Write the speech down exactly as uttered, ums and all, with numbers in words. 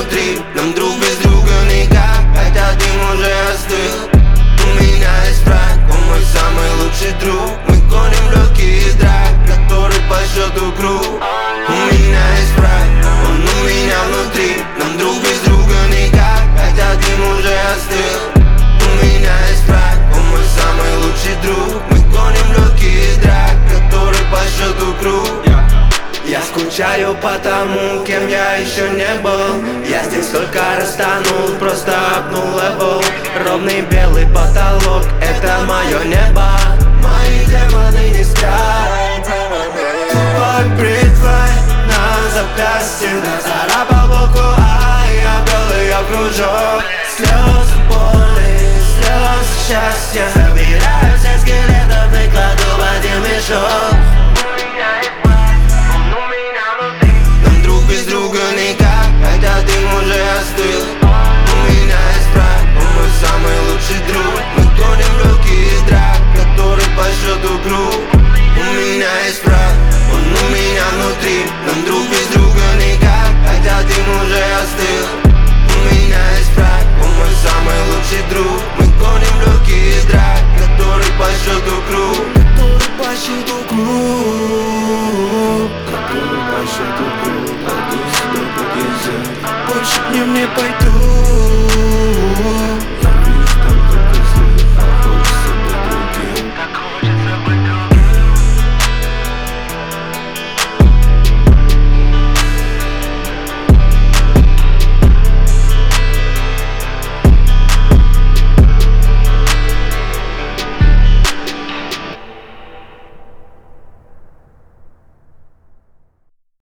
внутри, нам друг без друга никак, хотя дым уже остыл. У меня есть враг, он мой самый лучший друг. Мы гоним в легкий драк, который по счету круг. У меня есть враг, он у меня внутри, нам друг без друга никак, хотя дым уже остыл. У меня есть враг, он мой самый лучший друг. Мы гоним в легкий драк, который по счету круг. Я скучаю по тому, кем я еще не был. Я здесь только растянул, просто апнул левел. Ровный белый потолок, это мое небо. Мои демоны не спят. Тупой бритвой на запястье нацарапал боку, а я вел ее в кружок. Слезы боли, слезы счастья.